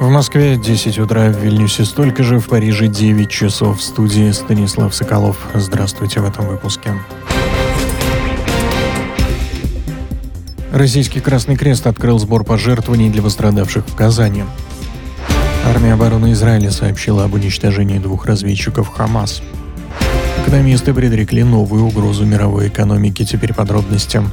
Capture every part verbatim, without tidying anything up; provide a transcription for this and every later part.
В Москве десять утра, в Вильнюсе столько же, в Париже девять часов. В студии Станислав Соколов. Здравствуйте в этом выпуске. Российский Красный Крест открыл сбор пожертвований для пострадавших в Казани. Армия обороны Израиля сообщила об уничтожении двух разведчиков ХАМАС. Экономисты предрекли новую угрозу мировой экономике. Теперь подробности.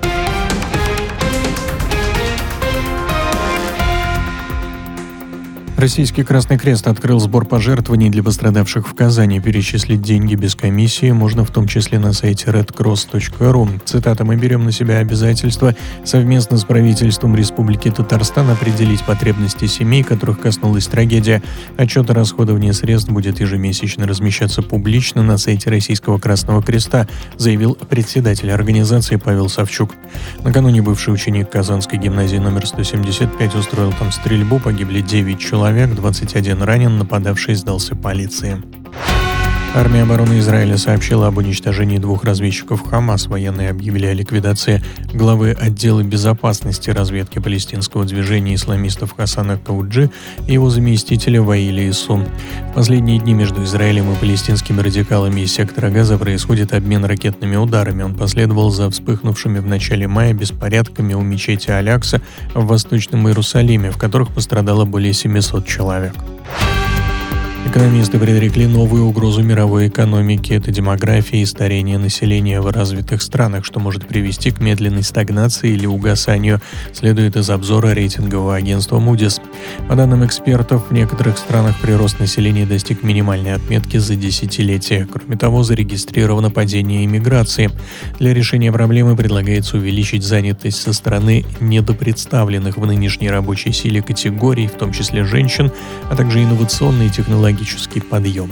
Российский Красный Крест открыл сбор пожертвований для пострадавших в Казани. Перечислить деньги без комиссии можно в том числе на сайте ред кросс точка ру. Цитата: «Мы берем на себя обязательство совместно с правительством Республики Татарстан определить потребности семей, которых коснулась трагедия. Отчет о расходовании средств будет ежемесячно размещаться публично на сайте Российского Красного Креста», заявил председатель организации Павел Савчук. Накануне бывший ученик Казанской гимназии номер сто семьдесят пять устроил там стрельбу, погибли девять человек. двадцать один ранен, нападавший сдался полиции. Армия обороны Израиля сообщила об уничтожении двух разведчиков ХАМАС. Военные объявили о ликвидации главы отдела безопасности разведки палестинского движения исламистов Хасана Кауджи и его заместителя Ваиля Исун. В последние дни между Израилем и палестинскими радикалами из сектора Газа происходит обмен ракетными ударами. Он последовал за вспыхнувшими в начале мая беспорядками у мечети Аль-Акса в Восточном Иерусалиме, в которых пострадало более семисот человек. Экономисты предрекли новую угрозу мировой экономике. Это демография и старение населения в развитых странах, что может привести к медленной стагнации или угасанию, следует из обзора рейтингового агентства Moody's. По данным экспертов, в некоторых странах прирост населения достиг минимальной отметки за десятилетия. Кроме того, зарегистрировано падение иммиграции. Для решения проблемы предлагается увеличить занятость со стороны недопредставленных в нынешней рабочей силе категорий, в том числе женщин, а также инновационные технологии. Подъем.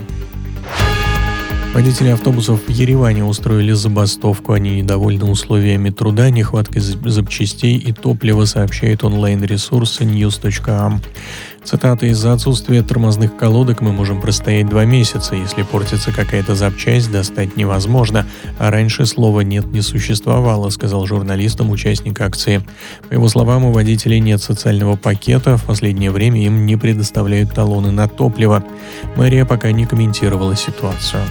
Водители автобусов в Ереване устроили забастовку. Они недовольны условиями труда, нехваткой запчастей и топлива, сообщает онлайн-ресурс ньюс точка ам. Цитата: «Из-за отсутствия тормозных колодок мы можем простоять два месяца. Если портится какая-то запчасть, достать невозможно. А раньше слова «нет» не существовало», сказал журналистам участник акции. По его словам, у водителей нет социального пакета. В последнее время им не предоставляют талоны на топливо. Мэрия пока не комментировала ситуацию.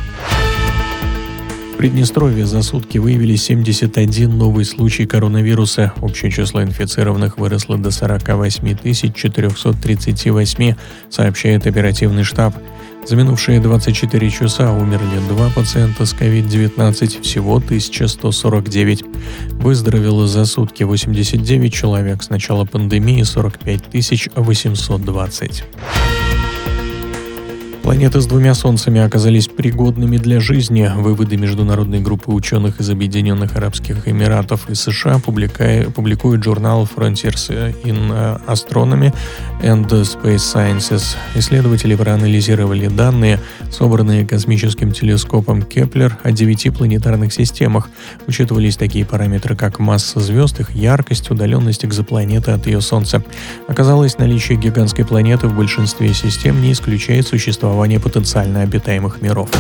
В Приднестровье за сутки выявили семьдесят один новый случай коронавируса. Общее число инфицированных выросло до сорок восемь тысяч четыреста тридцать восемь, сообщает оперативный штаб. За минувшие двадцать четыре часа умерли два пациента с ковид девятнадцать, всего тысяча сто сорок девять. Выздоровело за сутки восемьдесят девять человек, с начала пандемии сорок пять тысяч восемьсот двадцать. Планеты с двумя солнцами оказались пригодными для жизни. Выводы международной группы ученых из Объединенных Арабских Эмиратов и США публикует журнал Frontiers in Astronomy and Space Sciences. Исследователи проанализировали данные, собранные космическим телескопом Кеплер, о девяти планетарных системах. Учитывались такие параметры, как масса звезд, их яркость, удаленность экзопланеты от ее Солнца. Оказалось, наличие гигантской планеты в большинстве систем не исключает существование потенциально обитаемых миров.